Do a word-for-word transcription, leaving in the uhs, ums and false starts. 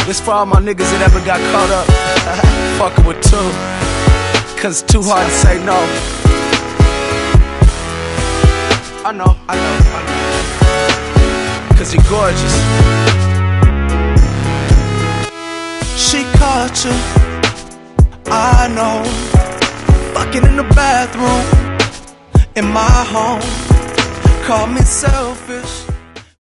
This for all my niggas that ever got caught up fucking with two, cause it's too hard to say no. I know, I know, I know, cause you're gorgeous. She caught you, I know, fucking in the bathroom in my home. Call me selfish,